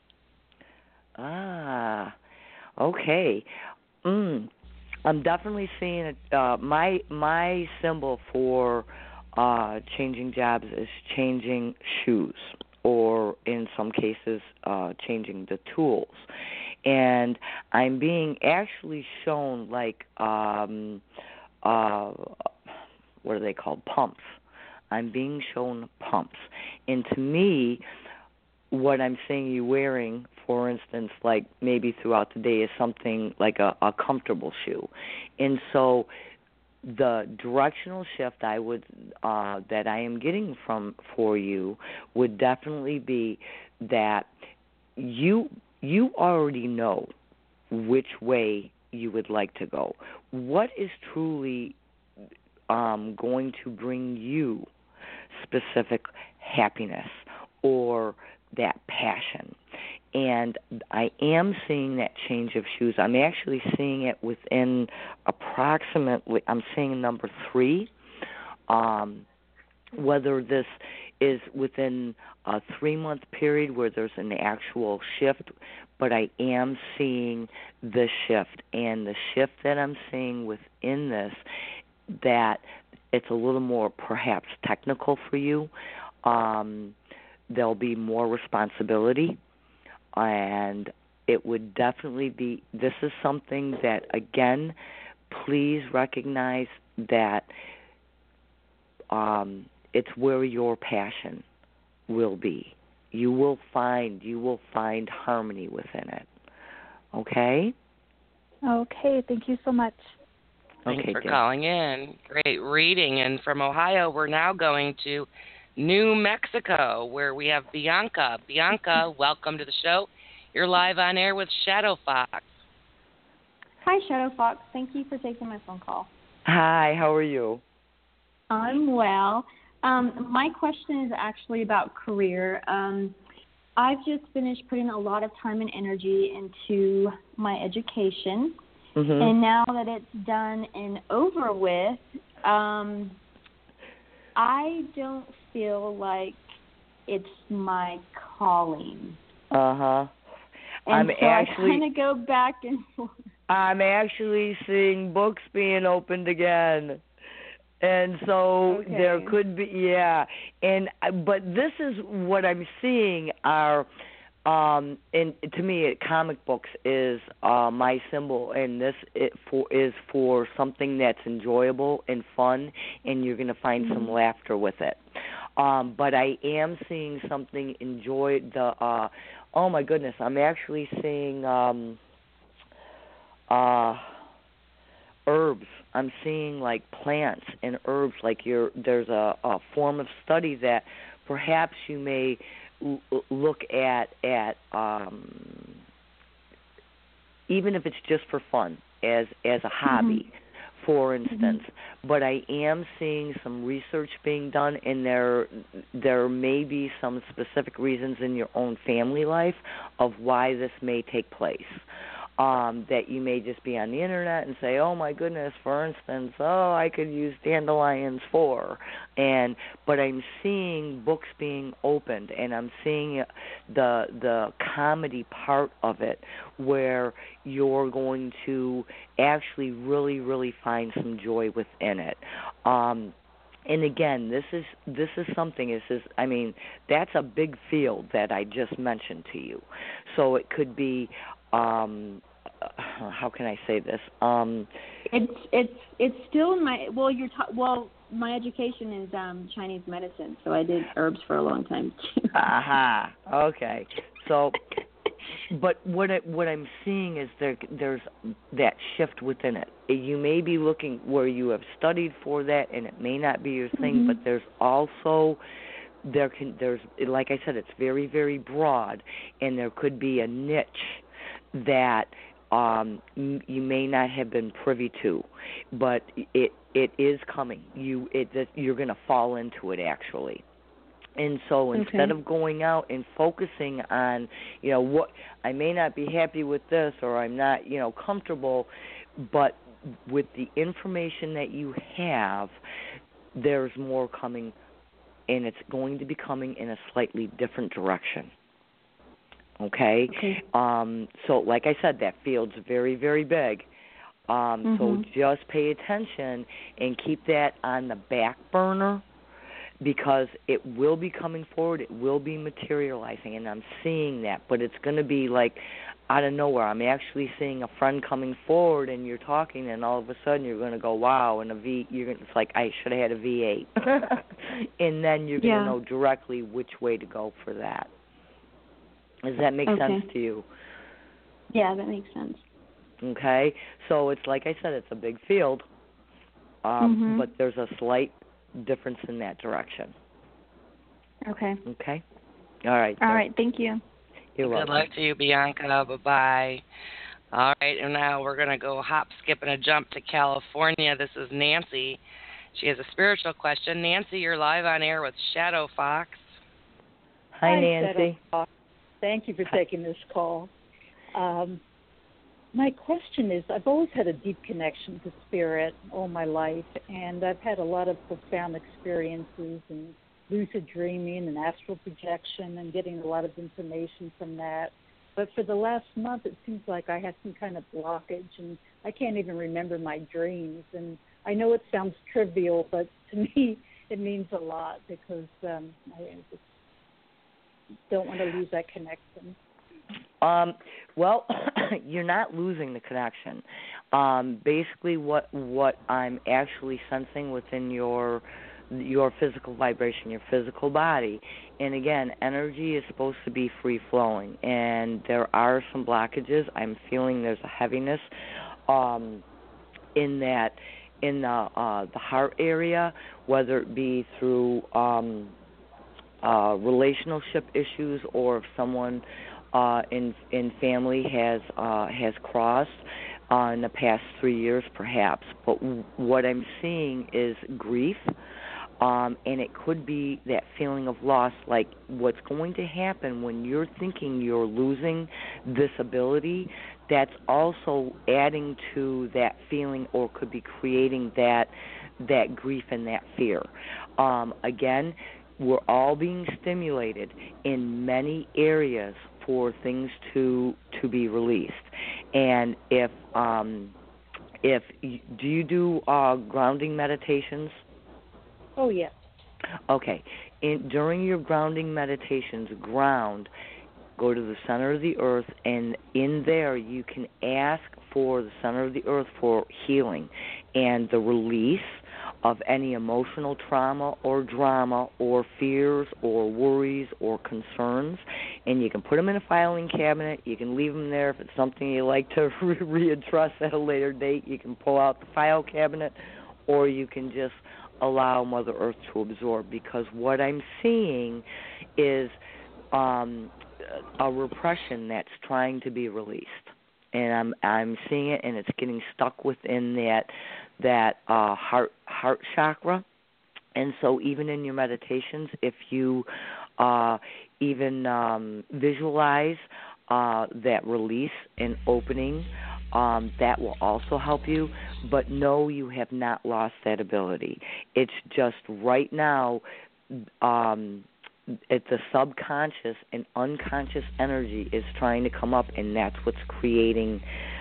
Ah, okay. Mm, I'm definitely seeing it. Uh, my my symbol for uh, changing jobs is changing shoes, or in some cases, uh, changing the tools. And I'm being actually shown like um, uh, what are they called? Pumps. I'm being shown pumps, and to me, what I'm seeing you wearing, for instance, like maybe throughout the day, is something like a, a comfortable shoe. And so the directional shift I would uh, that I am getting from for you would definitely be that you you already know which way you would like to go. What is truly um, going to bring you specific happiness or that passion? And I am seeing that change of shoes. I'm actually seeing it within approximately, I'm seeing number three. Um, whether this is within a three-month period where there's an actual shift, but I am seeing the shift. And the shift that I'm seeing within this, that it's a little more perhaps technical for you. Um, there'll be more responsibility, and it would definitely be, this is something that, again, please recognize that um, it's where your passion will be. You will find, you will find harmony within it. Okay? Okay, thank you so much. Thanks Okay, for dear. calling in. Great reading. And from Ohio, we're now going to New Mexico, where we have Bianca. Bianca, welcome to the show. You're live on air with Shadow Fox. Hi, Shadow Fox. Thank you for taking my phone call. Hi, how are you? I'm well. Um, my question is actually about career. Um, I've just finished putting a lot of time and energy into my education, Mm-hmm. and now that it's done and over with, um, I don't feel like it's my calling. Uh-huh. And I'm so actually, I kind of go back and forth. I'm actually seeing books being opened again. And so Okay. there could be, yeah. And but this is what I'm seeing are, um, and to me, it, comic books is uh, my symbol, and this it for is for something that's enjoyable and fun, and you're going to find Mm-hmm. some laughter with it. Um, but I am seeing something enjoy the. Uh, oh my goodness, I'm actually seeing. Um, uh, herbs. I'm seeing like plants and herbs. Like you're, there's a, a form of study that perhaps you may l- look at at um, even if it's just for fun, as as a hobby, mm-hmm. for instance. Mm-hmm. But I am seeing some research being done, and there there may be some specific reasons in your own family life of why this may take place. Um, that you may just be on the internet and say, oh my goodness, for instance, oh, I could use dandelions for, and but I'm seeing books being opened, and I'm seeing the the comedy part of it, where you're going to actually really, really find some joy within it. Um, And again, this is this is something. This is, I mean, that's a big field that I just mentioned to you. So it could be, um, how can I say this? Um, it's it's it's still in my well. You're ta- well. My education is um, Chinese medicine, so I did herbs for a long time too. Aha. Okay. So, but what I, what I'm seeing is there there's that shift within it. You may be looking where you have studied for that, and it may not be your thing. Mm-hmm. But there's also there can there's like I said, it's very very broad, and there could be a niche that um, you may not have been privy to, but it it is coming. You it you're going to fall into it actually. And so instead okay. of going out and focusing on, you know, what I may not be happy with this or I'm not, you know, comfortable, but with the information that you have, there's more coming, and it's going to be coming in a slightly different direction. Okay? Okay. Um, so like I said, that field's very, very big. Um, mm-hmm. So just pay attention and keep that on the back burner, because it will be coming forward, it will be materializing, and I'm seeing that, but it's going to be like out of nowhere. I'm actually seeing a friend coming forward, and you're talking, and all of a sudden you're going to go, wow, and a V, you're gonna, it's like I should have had a V eight. And then you're going to yeah. know directly which way to go for that. Does that make okay. sense to you? Yeah, that makes sense. Okay, so it's like I said, it's a big field, um, mm-hmm. but there's a slight difference in that direction. Okay. Okay. All right. All so. right. Thank you. You're Good welcome. luck to you, Bianca. Bye-bye. All right, and now we're going to go hop, skip, and a jump to California. This is Nancy. She has a spiritual question. Nancy, you're live on air with Shadow Fox. Hi, Hi Nancy. Shadow Fox. Thank you for taking this call. Um, my question is, I've always had a deep connection to spirit all my life, and I've had a lot of profound experiences and lucid dreaming and astral projection and getting a lot of information from that. But for the last month, it seems like I had some kind of blockage, and I can't even remember my dreams. And I know it sounds trivial, but to me, it means a lot because um, I just don't want to lose that connection. Um, well, you're not losing the connection. Um, basically, what what I'm actually sensing within your your physical vibration, your physical body, and again, energy is supposed to be free flowing, and there are some blockages. I'm feeling there's a heaviness um, in that in the uh, the heart area, whether it be through um, uh, relationship issues or if someone Uh, in in family has uh, has crossed uh, in the past three years, perhaps. But w- what I'm seeing is grief, um, and it could be that feeling of loss. Like what's going to happen when you're thinking you're losing this ability, that's also adding to that feeling, or could be creating that that grief and that fear. Um, again, we're all being stimulated in many areas for things to to be released. And if um, if do you do uh, grounding meditations? Oh yeah. Okay. In, during your grounding meditations, ground. Go to the center of the earth, and in there you can ask for the center of the earth for healing and the release of any emotional trauma or drama or fears or worries or concerns. And you can put them in a filing cabinet. You can leave them there if it's something you like to re- readdress at a later date. You can pull out the file cabinet, or you can just allow Mother Earth to absorb, because what I'm seeing is um, a repression that's trying to be released. And I'm I'm seeing it, and it's getting stuck within that that uh, heart heart chakra. And so, even in your meditations, if you uh, even um, visualize uh, that release and opening, um, that will also help you. But no, you have not lost that ability. It's just right now. Um, It's the subconscious and unconscious energy is trying to come up, and that's what's creating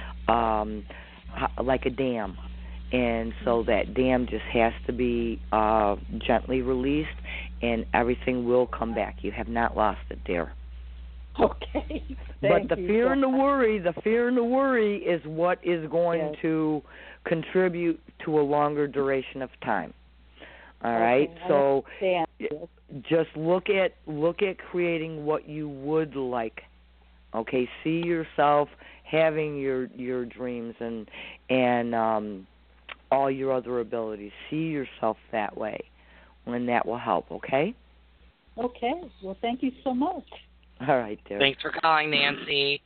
um, like a dam. And so that dam just has to be uh, gently released, and everything will come back. You have not lost it, dear. Okay. But the you fear so and the much. worry, the fear and the worry is what is going Yes. to contribute to a longer duration of time. All right, Okay, I so understand. just look at look at creating what you would like. Okay, see yourself having your your dreams and and um, all your other abilities. See yourself that way, and that will help. Okay. Okay. Well, thank you so much. All right, dear. Thanks for calling, Nancy.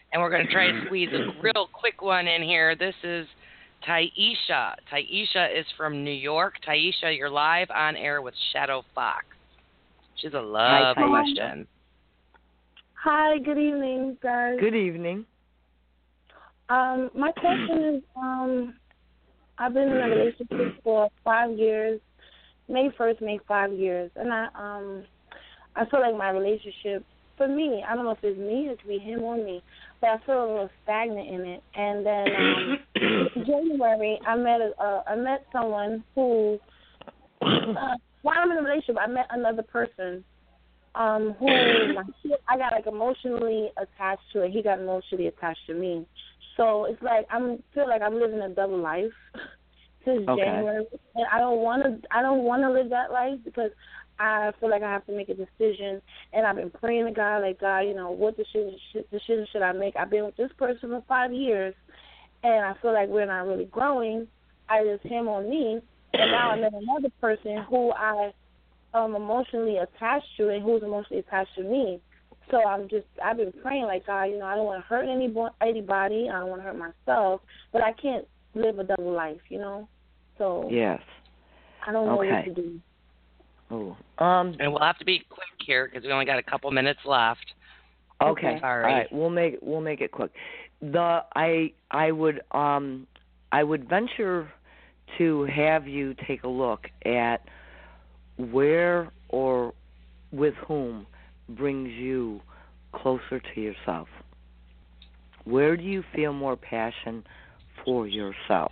And we're going to try to squeeze a real quick one in here. This is Taisha. Taisha is from New York. Taisha, you're live on air with Shadow Fox. She's a love Hi, question. Hi, good evening, guys. Good evening. Um, my question is, um, I've been in a relationship for five years. May first made five years, and I um, I feel like my relationship, for me, I don't know if it's me, it could be him or me, but I feel a little stagnant in it. And then um, in January, I met a, uh, I met someone who, uh, while I'm in a relationship, I met another person um, who I got like emotionally attached to, and he got emotionally attached to me. So it's like I'm feel like I'm living a double life since Okay. January, and I don't want to. I don't want to live that life because I feel like I have to make a decision, and I've been praying to God, like, God, you know, what decision should, decision should I make? I've been with this person for five years, and I feel like we're not really growing. I just him on me, and now I met another person who I um emotionally attached to, and who's emotionally attached to me. So I'm just, I've been praying, like, God, you know, I don't want to hurt any anybody. I don't want to hurt myself, but I can't live a double life, you know. So Yes. I don't know Okay. what to do. Oh. Um. And we'll have to be quick here because we only got a couple minutes left. Okay. Sorry. All right. We'll make we'll make it quick. The I I would um I would venture to have you take a look at where or with whom brings you closer to yourself. Where do you feel more passion for yourself?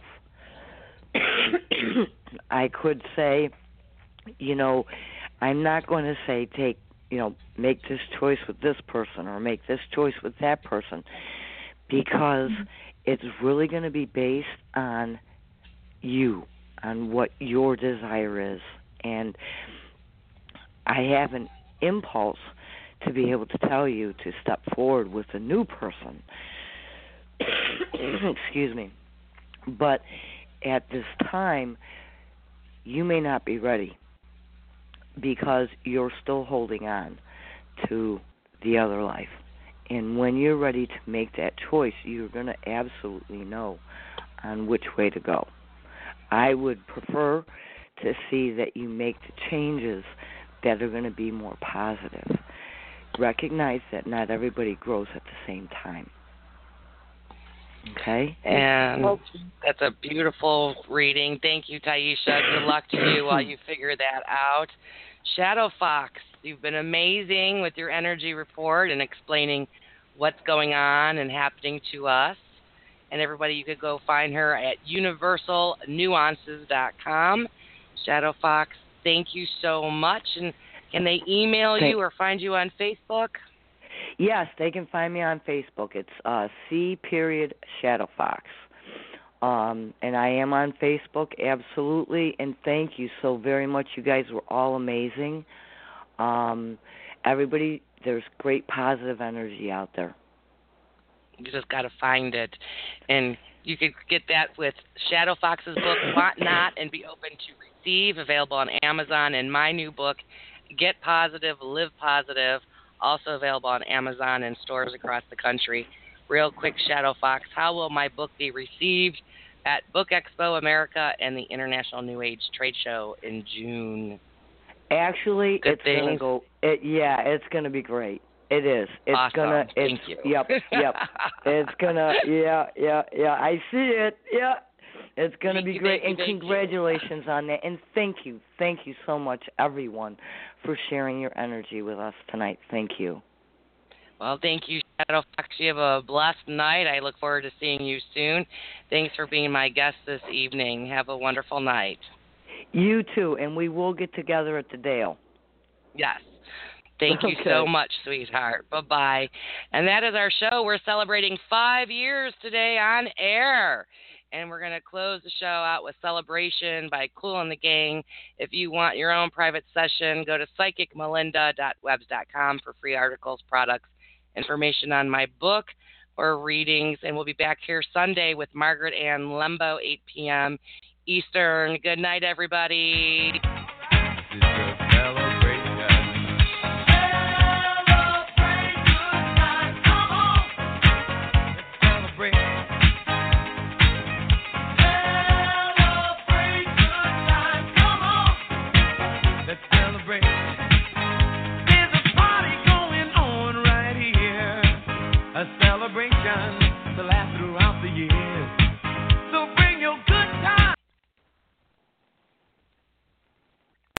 I could say, you know, I'm not going to say take, you know, make this choice with this person or make this choice with that person, because it's really going to be based on you, on what your desire is. And I have an impulse to be able to tell you to step forward with a new person. Excuse me. But at this time, you may not be ready because you're still holding on to the other life. And when you're ready to make that choice, you're going to absolutely know on which way to go. I would prefer to see that you make the changes that are going to be more positive. Recognize that not everybody grows at the same time. Okay? And that's a beautiful reading. Thank you, Taisha. Good luck to you while you figure that out. Shadow Fox, you've been amazing with your energy report and explaining what's going on and happening to us. And everybody, you could go find her at universal nuances dot com. Shadow Fox, thank you so much. And can they email you or find you on Facebook? Yes, they can find me on Facebook. It's uh, C period Shadow Fox. Um, and I am on Facebook, absolutely. And thank you so very much. You guys were all amazing. Um, everybody, there's great positive energy out there. You just got to find it. And you could get that with Shadow Fox's book, Want Not and Be Open to Receive, available on Amazon, and my new book, Get Positive, Live Positive, also available on Amazon and stores across the country. Real quick, Shadow Fox, how will my book be received at Book Expo America and the International New Age Trade Show in June? Actually, Good it's going to go, it, yeah, it's going to be great. It is. It's awesome. gonna. It's, Thank you. Yep. Yep. It's gonna. Yeah. Yeah. Yeah. I see it. Yeah. It's gonna thank be you, great. thank you, and congratulations you. on that. And thank you. Thank you so much, everyone, for sharing your energy with us tonight. Thank you. Well, thank you, Shadow Fox. You have a blessed night. I look forward to seeing you soon. Thanks for being my guest this evening. Have a wonderful night. You too. And we will get together at the Dale. Yes. Thank you okay. so much, sweetheart. Bye-bye. And that is our show. We're celebrating five years today on air. And we're going to close the show out with Celebration by Kool and the Gang. If you want your own private session, go to psychic melinda dot webs dot com for free articles, products, information on my book or readings. And we'll be back here Sunday with Margaret Ann Lembo, eight p.m. Eastern. Good night, everybody. a celebration to last throughout the years. So bring